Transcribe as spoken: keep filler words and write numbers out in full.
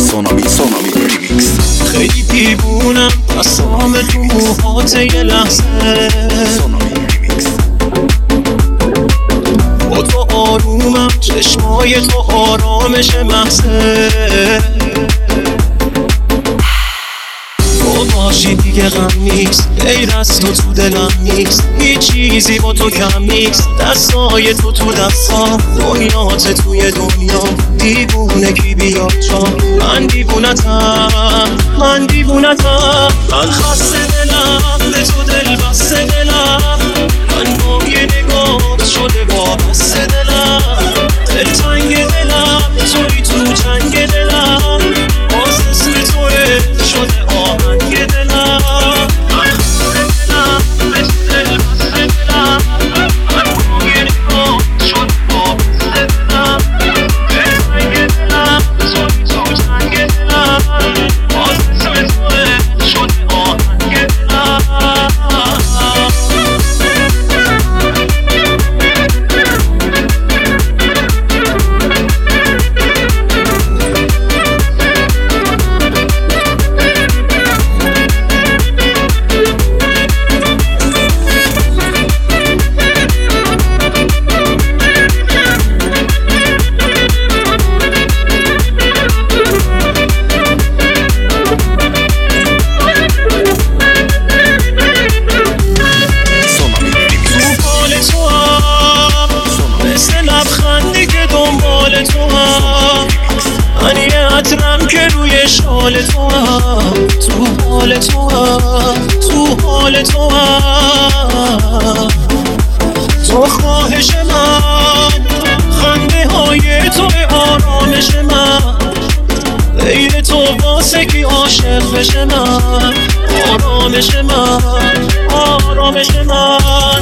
سونامی سونامی ریمیکس. خیلی دیوونم بسام تو موهات یه لحظه. سونامی ریمیکس. با تو آرومم چشمای تو آرامش محضه. تو باشی دیگه غم نیست، غیر از تو تو دلم نیست، هیچ چیزی با تو کم نیست. دستای تو تو دستام، دنیات توی دنیا. دیوونه کی بیاد جا، من دیوونتم، من دیوونتم. من خسته دلم به تو دل بسته دلم، من با یه نگاه شده وابسته دلم. دل تنگ دلم توی تو جنگ دلم، باز اسم توه شده آهنگ دلم. من خسته دلم به تو دل بسته دلم، من با یه نگاه شده وابسته دلم. دل تنگ دلم توی تو جنگ دلم، باز اسم توه شده آهنگ دلم. من یه عطرم که روی شال تو هم، تو حال تو هم، تو حال تو هم. تو خواهش من، خنده های تو آرامش من. غیر تو واسه کی عاشق بشه من، آرامش من، آرامش من.